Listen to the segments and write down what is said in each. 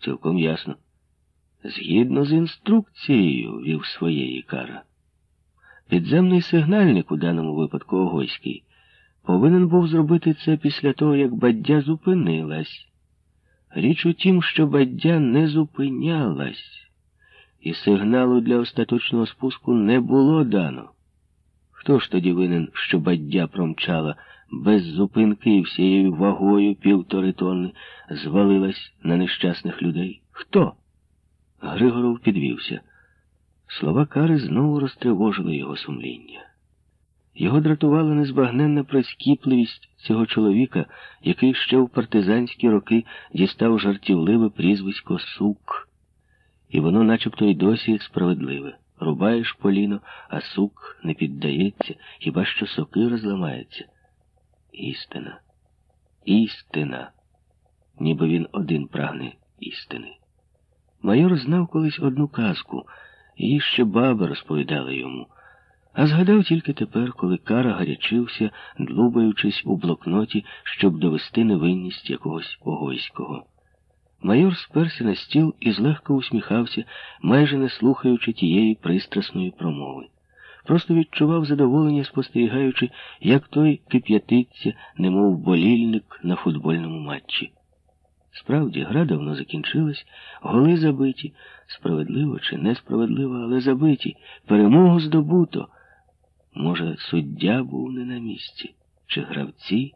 Цілком ясно. Згідно з інструкцією, вів своєї Кара. Підземний сигнальник, у даному випадку Огойський, повинен був зробити це після того, як баддя зупинилась. Річ у тім, що баддя не зупинялась, і сигналу для остаточного спуску не було дано. Хто ж тоді винен, що баддя промчала без зупинки і всією вагою 1,5 тонни звалилась на нещасних людей? Хто? Григоров підвівся. Слова Кари знову розтривожили його сумління. Його дратувала незбагненна прискіпливість цього чоловіка, який ще в партизанські роки дістав жартівливе прізвисько «Сук». І воно начебто й досі справедливе. Рубаєш поліно, а сук не піддається, хіба що сокира зламається. Істина. Істина. Ніби він один прагне істини. Майор знав колись одну казку, її ще баба розповідала йому. А згадав тільки тепер, коли Кара гарячився, длубаючись у блокноті, щоб довести невинність якогось Огойського. Майор сперся на стіл і злегка усміхався, майже не слухаючи тієї пристрасної промови. Просто відчував задоволення, спостерігаючи, як той кип'ятиться, немов болільник на футбольному матчі. Справді, гра давно закінчилась, голи забиті, справедливо чи несправедливо, але забиті, перемогу здобуто. Може, суддя був не на місці, чи гравці?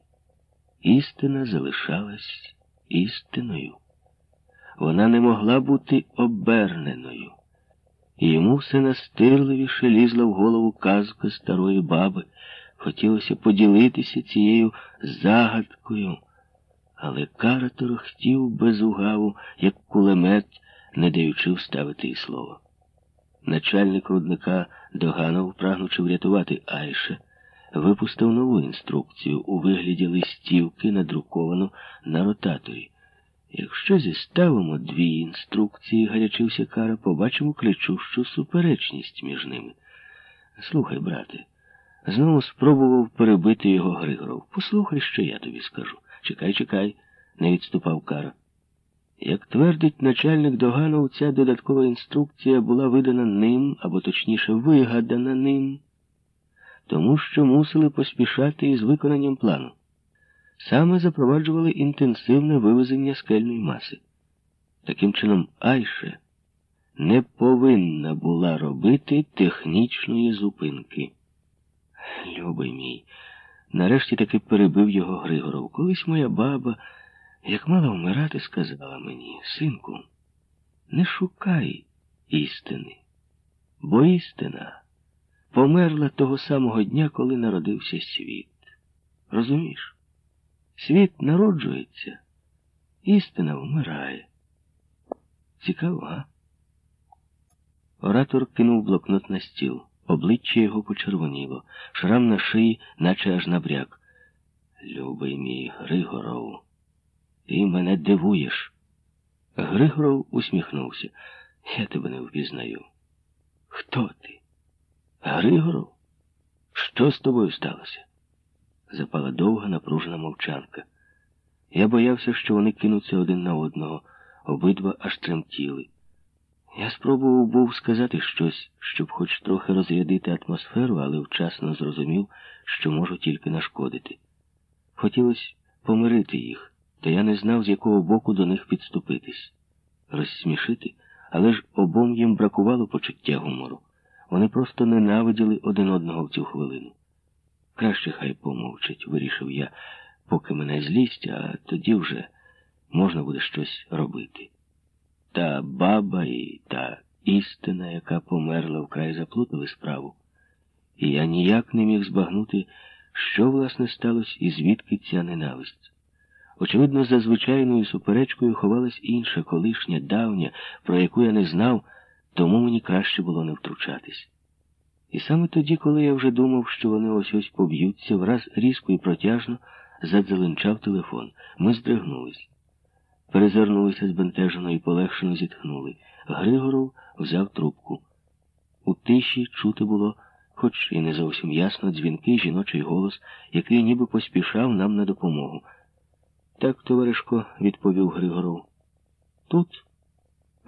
Істина залишалась істиною. Вона не могла бути оберненою. І йому все настирливіше лізла в голову казка старої баби. Хотілося поділитися цією загадкою. Але Кара торохтів без угаву, як кулемет, не даючи вставити й слова. Начальник рудника Доганов, прагнучи врятувати Айше, випустив нову інструкцію у вигляді листівки, надруковану на ротаторі. Якщо зіставимо 2 інструкції, гарячився Кара, побачимо кричущу суперечність між ними. Слухай, брате, знову спробував перебити його Григоров. Послухай, що я тобі скажу. Чекай, не відступав Кара. Як твердить начальник Доганов, ця додаткова інструкція була видана ним, або точніше вигадана ним, тому що мусили поспішати із виконанням плану. Саме запроваджували інтенсивне вивезення скельної маси. Таким чином, Айше не повинна була робити технічної зупинки. Любий мій, нарешті таки перебив його Григоров. Колись моя баба, як мала вмирати, сказала мені: синку, не шукай істини, бо істина померла того самого дня, коли народився світ. Розумієш? Світ народжується, істина вмирає. Цікаво, а? Оратор кинув блокнот на стіл. Обличчя його почервоніло, шрам на шиї, наче аж набряк. Любий мій Григоров, ти мене дивуєш. Григоров усміхнувся. Я тебе не впізнаю. Хто ти? Григоров? Що з тобою сталося? Запала довга напружена мовчанка. Я боявся, що вони кинуться один на одного, обидва аж тремтіли. Я спробував був сказати щось, щоб хоч трохи розрядити атмосферу, але вчасно зрозумів, що можу тільки нашкодити. Хотілося помирити їх, та я не знав, з якого боку до них підступитись. Розсмішити, але ж обом їм бракувало почуття гумору. Вони просто ненавиділи один одного в цю хвилину. Краще хай помовчать, вирішив я, поки мене злість, а тоді вже можна буде щось робити. Та баба і та істина, яка померла, вкрай заплутали справу. І я ніяк не міг збагнути, що, власне, сталося і звідки ця ненависть. Очевидно, за звичайною суперечкою ховалась інша, колишня, давня, про яку я не знав, тому мені краще було не втручатись. І саме тоді, коли я вже думав, що вони ось-ось поб'ються, враз різко і протяжно задзеленчав телефон. Ми здригнулись. Перезирнулися збентежено і полегшено зітхнули. Григоров взяв трубку. У тиші чути було, хоч і не зовсім ясно, дзвінкий жіночий голос, який ніби поспішав нам на допомогу. «Так, товаришко», — відповів Григоров. «Тут».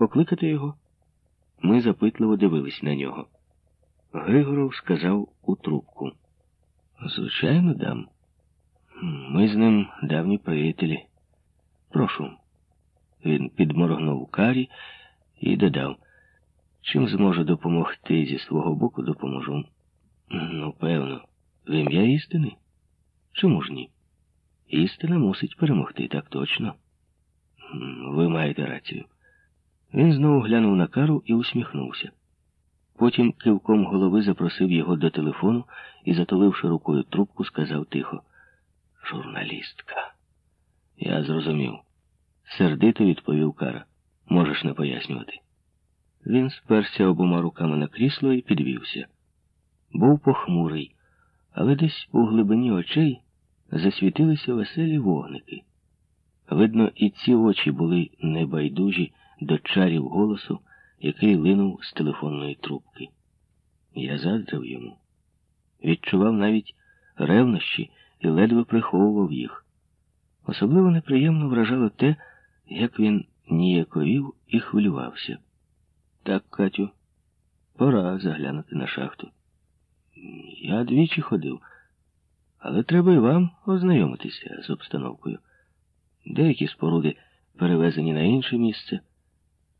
Покликати його? Ми запитливо дивились на нього. Григоров сказав у трубку. Звичайно, дам. Ми з ним давні приятелі. Прошу. Він підморгнув Карі і додав. Чим зможу допомогти зі свого боку, допоможу. Ну, певно. В ім'я істини? Чому ж ні? Істина мусить перемогти, так точно. Ви маєте рацію. Він знову глянув на Кару і усміхнувся. Потім кивком голови запросив його до телефону і, затуливши рукою трубку, сказав тихо. Журналістка. Я зрозумів. Сердито відповів Кара. Можеш не пояснювати. Він сперся обома руками на крісло і підвівся. Був похмурий, але десь у глибині очей засвітилися веселі вогники. Видно, і ці очі були небайдужі до чарів голосу, який линув з телефонної трубки. Я заздрив йому. Відчував навіть ревнощі і ледве приховував їх. Особливо неприємно вражало те, як він ніяковів і хвилювався. Так, Катю, пора заглянути на шахту. Я двічі ходив, але треба і вам ознайомитися з обстановкою. Деякі споруди перевезені на інше місце,